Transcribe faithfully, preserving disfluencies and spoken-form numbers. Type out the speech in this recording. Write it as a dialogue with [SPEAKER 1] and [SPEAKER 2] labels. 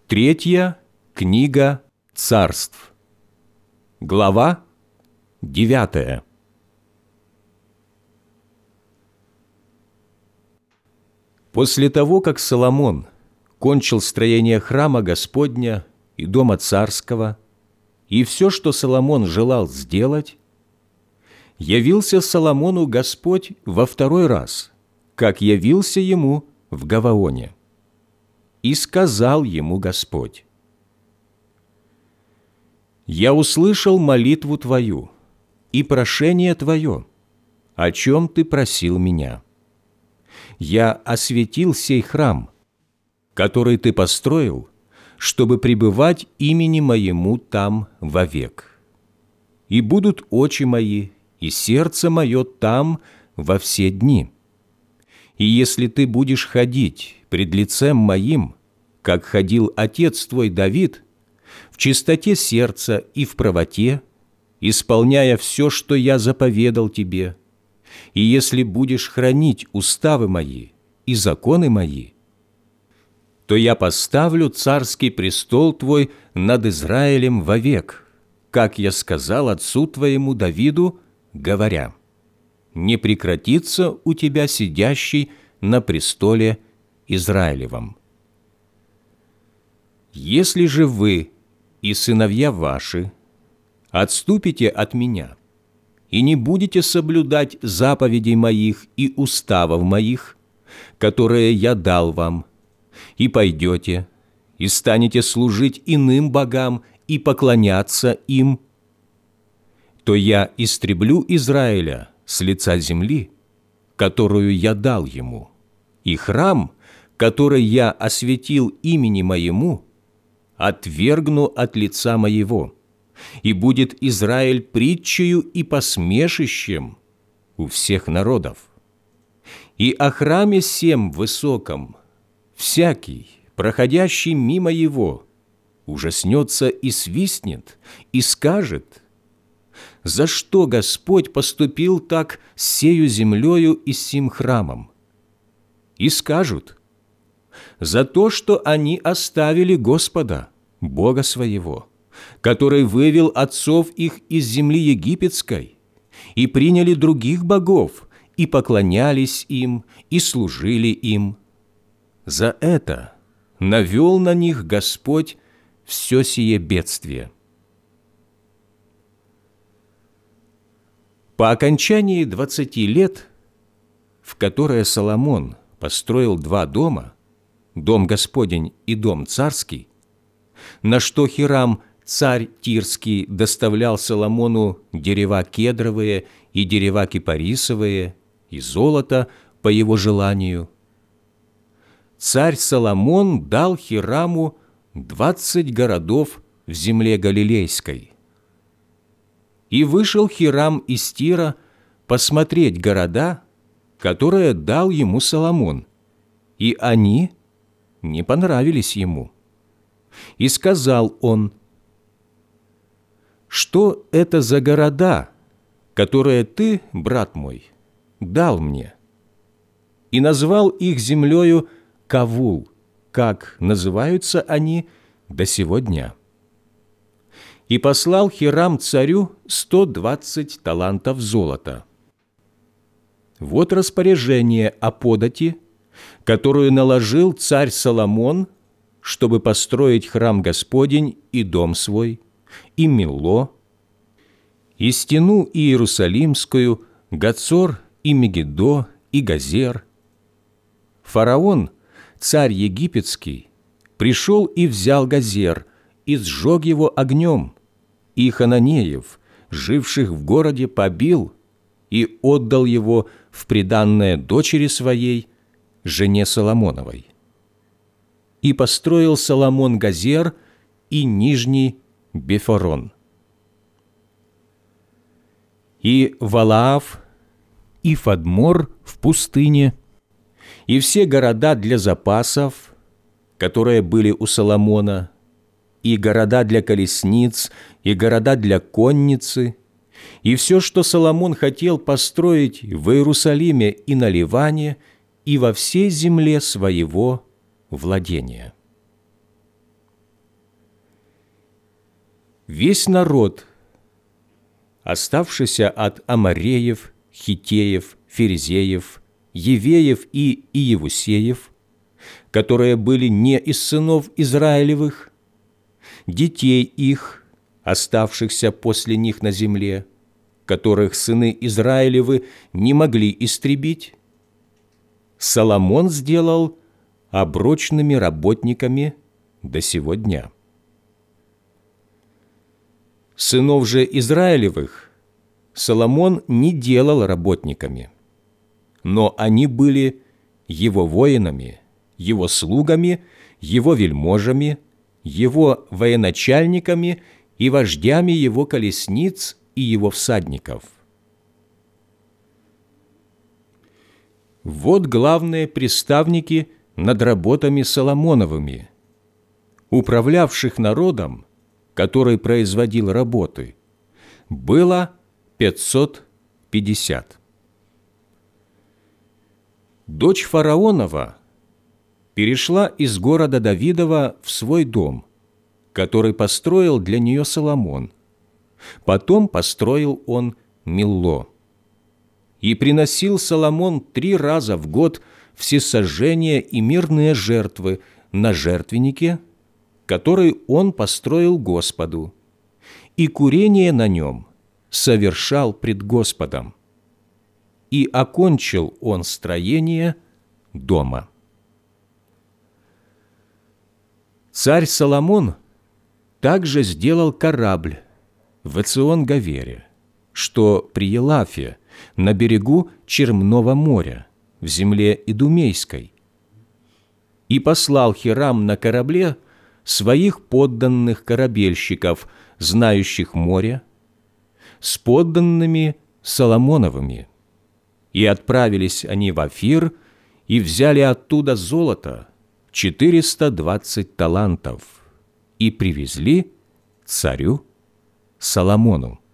[SPEAKER 1] Третья книга Царств, глава девятая. После того, как Соломон кончил строение храма Господня и дома царского, и все, что Соломон желал сделать, явился Соломону Господь во второй раз, как явился ему в Гаваоне. И сказал ему Господь: «Я услышал молитву твою и прошение твое, о чем ты просил меня. Я осветил сей храм, который ты построил, чтобы пребывать имени моему там вовек. И будут очи мои и сердце мое там во все дни. И если ты будешь ходить пред лицем моим, как ходил отец твой Давид, в чистоте сердца и в правоте, исполняя все, что я заповедал тебе, и если будешь хранить уставы мои и законы мои, то я поставлю царский престол твой над Израилем вовек, как я сказал отцу твоему Давиду, говоря: не прекратится у тебя сидящий на престоле Израилевом. Если же вы и сыновья ваши отступите от меня и не будете соблюдать заповедей моих и уставов моих, которые я дал вам, и пойдете, и станете служить иным богам и поклоняться им, то я истреблю Израиля с лица земли, которую я дал ему, и храм, который я осветил имени моему, отвергну от лица моего, и будет Израиль притчею и посмешищем у всех народов. И о храме сем высоком всякий, проходящий мимо его, ужаснется и свистнет, и скажет: за что Господь поступил так с сею землею и с сим храмом? И скажут: за то, что они оставили Господа, Бога своего, который вывел отцов их из земли египетской, и приняли других богов, и поклонялись им, и служили им. За это навел на них Господь все сие бедствие». По окончании двадцати лет, в которые Соломон построил два дома, дом Господень и дом царский, на что Хирам, царь Тирский, доставлял Соломону дерева кедровые и дерева кипарисовые и золото по его желанию, царь Соломон дал Хираму двадцать городов в земле Галилейской. И вышел Хирам из Тира посмотреть города, которые дал ему Соломон, и они не понравились ему. И сказал он: «Что это за города, которые ты, брат мой, дал мне?» И назвал их землею Кавул, как называются они до сего дня. И послал Хирам царю сто двадцать талантов золота. Вот распоряжение о подати, которую наложил царь Соломон, чтобы построить храм Господень и дом свой, и Милло, и стену Иерусалимскую, Гацор и Мегидо и Газер. Фараон, царь египетский, пришел и взял Газер, и сжег его огнем, и хананеев, живших в городе, побил, и отдал его в приданное дочери своей, жене Соломоновой. И построил Соломон Газер и Нижний Бефорон. И Валаав, и Фадмор в пустыне, и все города для запасов, которые были у Соломона, и города для колесниц, и города для конницы, и все, что Соломон хотел построить в Иерусалиме и на Ливане, и во всей земле своего владения. весь народ, оставшийся от Амореев, Хиттеев, Ферезеев, Евеев и Иевусеев, которые были не из сынов Израилевых, детей их, оставшихся после них на земле, которых сыны Израилевы не могли истребить, Соломон сделал оброчными работниками до сего дня. Сынов же Израилевых Соломон не делал работниками, но они были его воинами, его слугами, его вельможами, его военачальниками и вождями его колесниц и его всадников. Вот главные приставники над работами Соломоновыми, управлявших народом, который производил работы, было пятьсот пятьдесят. Дочь фараонова перешла из города Давидова в свой дом, который построил для нее Соломон. Потом построил он Милло. И приносил Соломон три раза в год всесожжения и мирные жертвы на жертвеннике, который он построил Господу, и курение на нем совершал пред Господом. И окончил он строение дома. Царь Соломон также сделал корабль в Эцион-Гавере, что при Елафе, на берегу Чермного моря, в земле Идумейской, и послал Хирам на корабле своих подданных корабельщиков, знающих море, с подданными Соломоновыми. И отправились они в Офир, и взяли оттуда золото четыреста двадцать талантов, и привезли царю Соломону.